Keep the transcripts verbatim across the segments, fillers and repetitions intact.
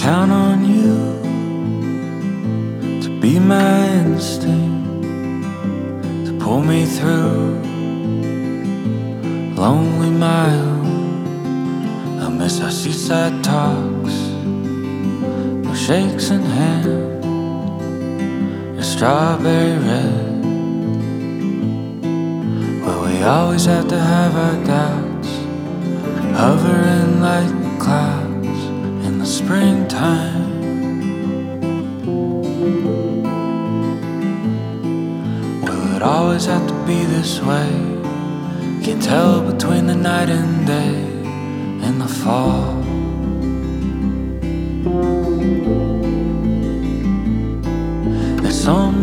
count on you to be my instinct, to pull me through lonely mile. I miss our seaside talks, no shakes in hand, your strawberry red, where we always have to have our doubts, hovering like the clouds in the springtime. Will it always have to be this way? Can't tell between the night and day in the fall. There's some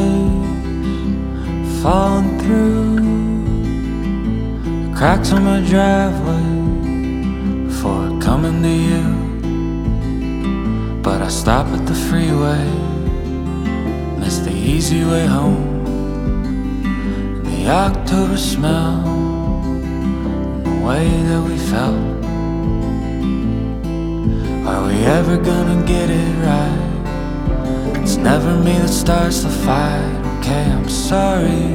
days falling through the cracks on my driveway before coming to you, but I stop at the freeway, miss the easy way home, and the October smell, and the way that we felt. Are we ever gonna get it right? It's never me that starts the fight. Okay, I'm sorry.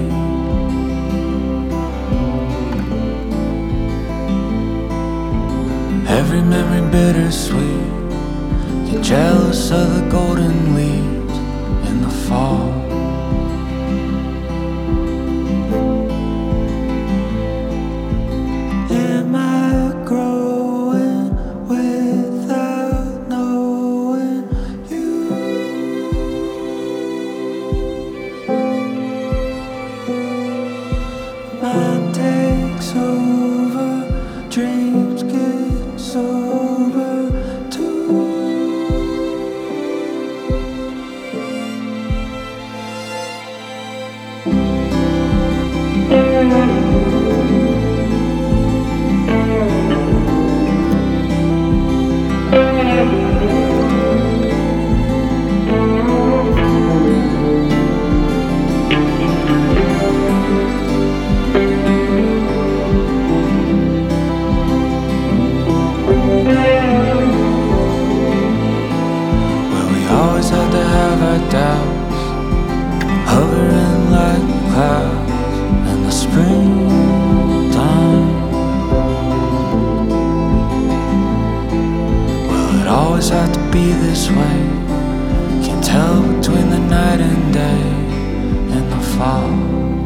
Every memory bittersweet, get jealous of the golden leaves in the fall. Am I growing without knowing you? Mind takes over, dreams get sober too. Always have to have our doubts, hovering like clouds in the springtime. Will it always have to be this way? Can't tell between the night and day in the fall.